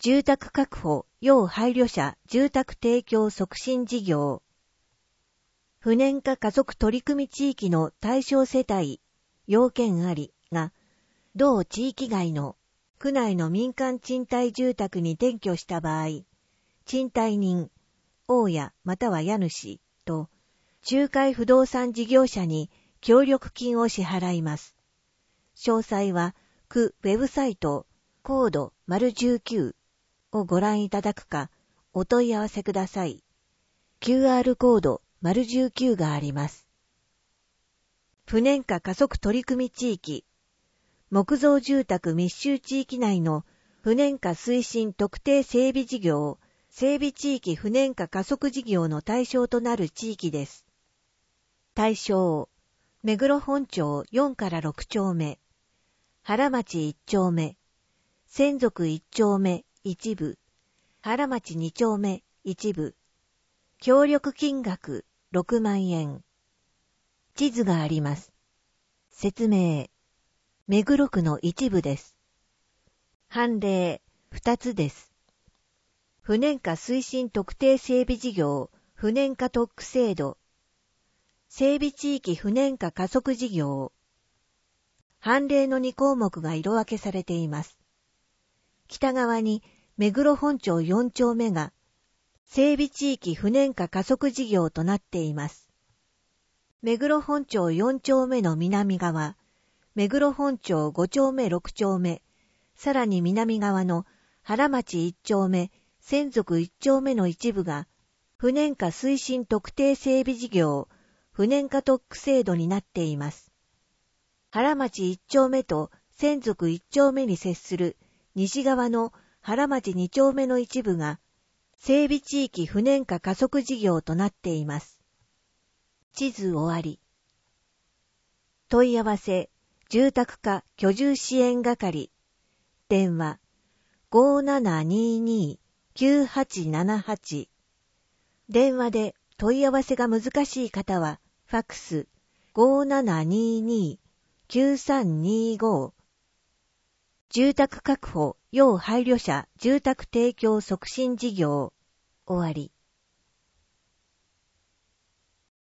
住宅確保要配慮者住宅提供促進事業。不燃化加速取組地域の対象世帯、要件ありが、同地域外の区内の民間賃貸住宅に転居した場合、賃貸人、大家または家主と、仲介不動産事業者に協力金を支払います。詳細は、区ウェブサイト、コード ○19 をご覧いただくか、お問い合わせください。QR コード ○19 があります。不燃化加速取組地域。木造住宅密集地域内の不燃化推進特定整備事業、整備地域不燃化加速事業の対象となる地域です。対象、目黒本町4から6丁目、原町1丁目、千束1丁目一部、原町2丁目一部、協力金額6万円。地図があります。説明、目黒区の一部です。判例2つです。不燃化推進特定整備事業、不燃化特区制度、整備地域不燃化加速事業。判例の2項目が色分けされています。北側に目黒本町4丁目が整備地域不燃化加速事業となっています。目黒本町4丁目の南側、目黒本町5丁目6丁目、さらに南側の原町1丁目、千束1丁目の一部が不燃化推進特定整備事業、不燃化特区制度になっています。原町1丁目と千束1丁目に接する西側の原町2丁目の一部が整備地域不燃化加速事業となっています。地図終わり。問い合わせ、住宅課居住支援係。電話、5722-9878。電話で問い合わせが難しい方は、ファックス、5722-9325。住宅確保要配慮者住宅提供促進事業。終わり。